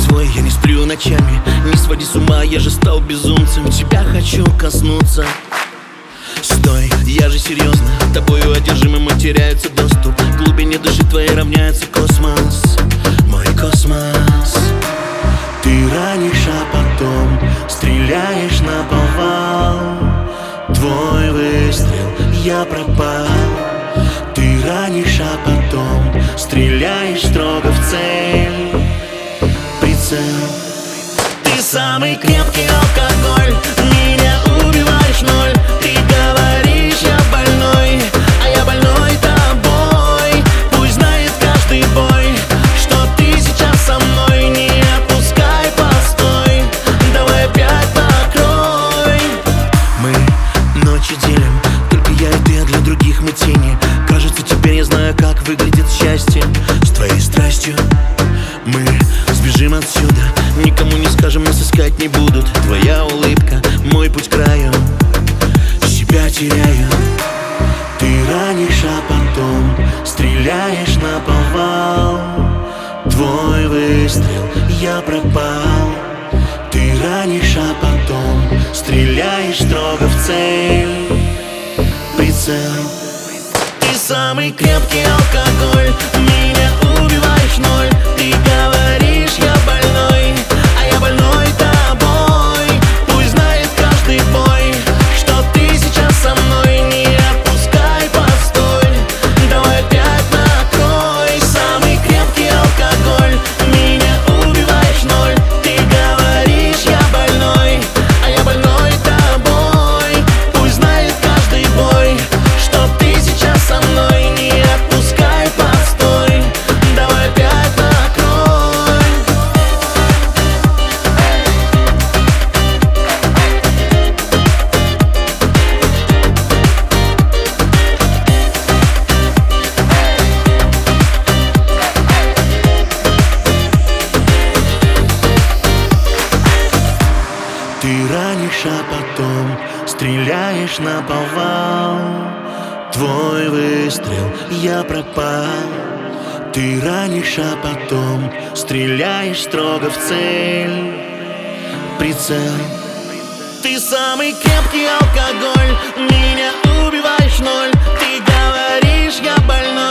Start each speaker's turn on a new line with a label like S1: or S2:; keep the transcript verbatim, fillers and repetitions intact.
S1: твой, я не сплю ночами. Не своди с ума, я же стал безумцем. Тебя хочу коснуться. Стой, я же серьезно, тобою одержимым теряется доступ. В глубине души твоей равняется космос, мой космос.
S2: Ты ранишь, а потом стреляешь наповал. Твой выстрел, я пропал. Ты ранишь, а потом стреляешь строго в цель. Прицел. Ты самый крепкий алкоголь, меня убиваешь ноль. Ты говоришь, я больной, а я больной тобой. Пусть знает каждый бой, что ты сейчас со мной. Не отпускай, постой, давай опять покрой.
S1: Мы ночи делим, только я и ты, а для других мы тени. Кажется, теперь я знаю, как выглядит счастье с твоей страстью. Мы сбежим отсюда, никому не скажем, нас искать не будут. Твоя улыбка, мой путь к краю, себя теряю.
S2: Ты ранишь, а потом стреляешь наповал. Твой выстрел, я пропал. Ты ранишь, а потом стреляешь строго в цель. Прицел. Ты самый крепкий алкоголь, меня убиваешь ноль. Ты говоришь, я больной, а я больной тобой. Пусть знает каждый бой, что ты сейчас со мной. Не отпускай, постой, давай опять накрой. Самый крепкий алкоголь, меня убиваешь ноль. Ты говоришь, я больной, а я больной тобой. Пусть знает каждый бой, что ты сейчас со мной. Не отпускай, постой, давай опять накрой. Ты ранишь, а потом стреляешь наповал. Твой выстрел, я пропал. Ты ранишь, а потом стреляешь строго в цель. Прицел. Ты самый крепкий алкоголь, меня убиваешь ноль. Ты говоришь, я больной,